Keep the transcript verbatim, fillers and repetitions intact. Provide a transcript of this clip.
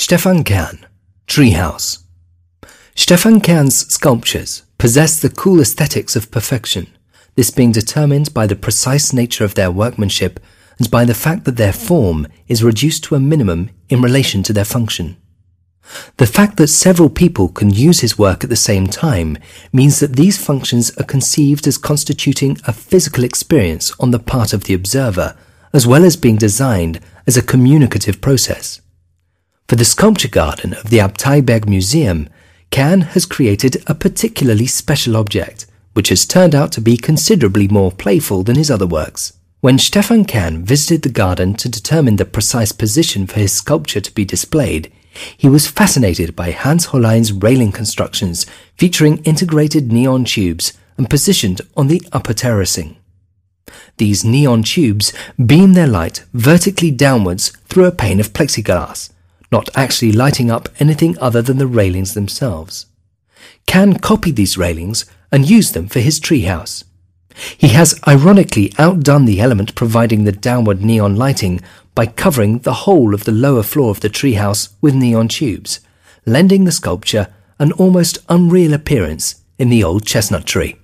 Stefan Kann, Treehouse. Stefan Kann's sculptures possess the cool aesthetics of perfection, this being determined by the precise nature of their workmanship and by the fact that their form is reduced to a minimum in relation to their function. The fact that several people can use his work at the same time means that these functions are conceived as constituting a physical experience on the part of the observer, as well as being designed as a communicative process. For the sculpture garden of the Abteiberg Museum, Kann has created a particularly special object, which has turned out to be considerably more playful than his other works. When Stefan Kann visited the garden to determine the precise position for his sculpture to be displayed, he was fascinated by Hans Hollein's railing constructions featuring integrated neon tubes and positioned on the upper terracing. These neon tubes beam their light vertically downwards through a pane of plexiglass, not actually lighting up anything other than the railings themselves. Kann copied these railings and used them for his treehouse. He has ironically outdone the element providing the downward neon lighting by covering the whole of the lower floor of the treehouse with neon tubes, lending the sculpture an almost unreal appearance in the old chestnut tree.